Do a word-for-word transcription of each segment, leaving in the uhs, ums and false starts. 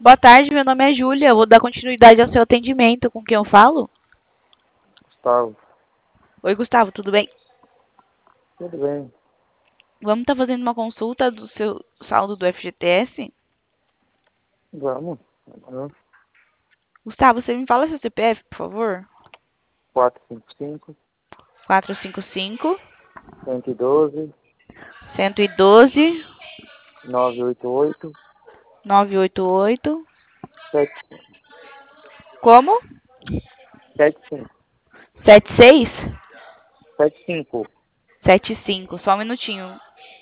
Boa tarde, meu nome é Júlia. Eu vou dar continuidade ao seu atendimento. Com quem eu falo? Gustavo, Oi, Gustavo, tudo bem? tudo bem? Vamos estar fazendo uma consulta do seu saldo do F G T S? Vamos. Vamos. Gustavo, você me fala seu C P F, por favor? quatro cinco cinco, quatro cinco cinco, cento e doze, cento e doze, nove oito oito, nove oito oito. sete Como? sete cinco. sete seis? sete cinco. sete cinco. Só um minutinho.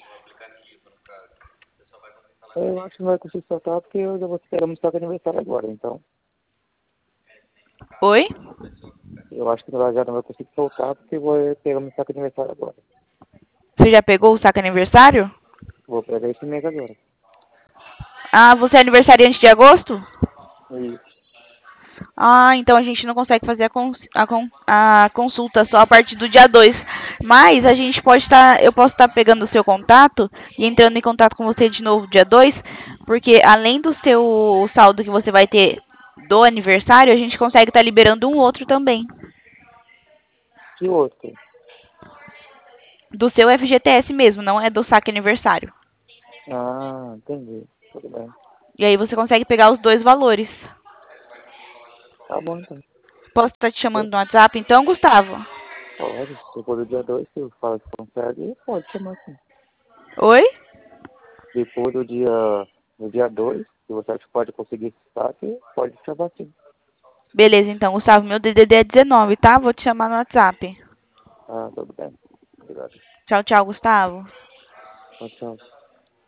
Eu acho que não vai conseguir soltar porque eu já vou esperar no seu aniversário agora, então. Oi? Eu acho que ela já não vai conseguir soltar porque eu vou pegar no seu aniversário agora. Você já pegou o saque aniversário? Vou pegar esse mês agora. Ah, você é aniversariante de agosto? Isso. Ah, então a gente não consegue fazer a, cons a, con a consulta só a partir do dia dois. Mas a gente pode estar, eu posso estar pegando o seu contato e entrando em contato com você de novo dia dois, porque além do seu saldo que você vai ter do aniversário, a gente consegue estar liberando um outro também. Que outro? Do seu F G T S mesmo, não é do saque aniversário. Ah, entendi. Tudo bem. E aí você consegue pegar os dois valores. Tá bom, então. Posso estar te chamando no WhatsApp então, Gustavo? Pode. Depois do dia dois, se eu falo que consegue, pode chamar sim. Oi? Depois do dia, do dia dois, se você acha que pode conseguir esse saque, pode chamar sim. Beleza, então, Gustavo, meu D D D é dezenove, tá? Vou te chamar no WhatsApp. Ah, tudo bem. Obrigado. Tchau, tchau, Gustavo. Tchau, tchau.